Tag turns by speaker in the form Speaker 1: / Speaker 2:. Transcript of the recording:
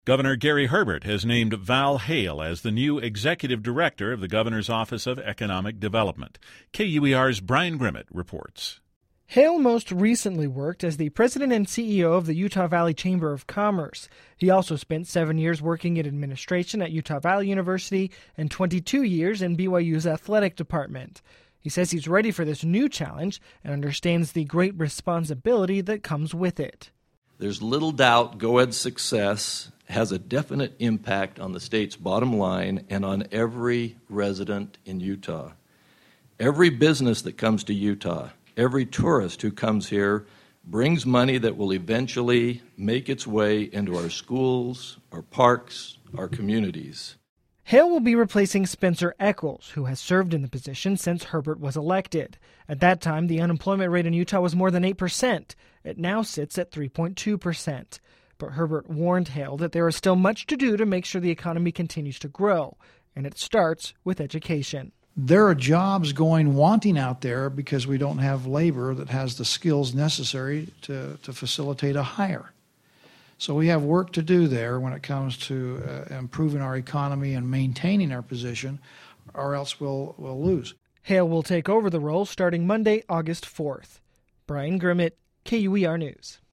Speaker 1: Governor Gary Herbert has named Val Hale as the new executive director of the Governor's Office of Economic Development. KUER's Brian Grimmett reports.
Speaker 2: Hale most recently worked as the president and CEO of the Utah Valley Chamber of Commerce. He also spent 7 years working in administration at Utah Valley University and 22 years in BYU's athletic department. He says he's ready for this new challenge and understands the great responsibility that comes with it.
Speaker 3: There's little doubt GOED's success has a definite impact on the state's bottom line and on every resident in Utah. Every business that comes to Utah, every tourist who comes here brings money that will eventually make its way into our schools, our parks, our communities.
Speaker 2: Hale will be replacing Spencer Eccles, who has served in the position since Herbert was elected. At that time, the unemployment rate in Utah was more than 8%. It now sits at 3.2%. But Herbert warned Hale that there is still much to do to make sure the economy continues to grow, and it starts with education.
Speaker 4: There are jobs going wanting out there because we don't have labor that has the skills necessary to facilitate a hire. So we have work to do there when it comes to improving our economy and maintaining our position, or else we'll lose.
Speaker 2: Hale will take over the role starting Monday, August 4th. Brian Grimmett, KUER News.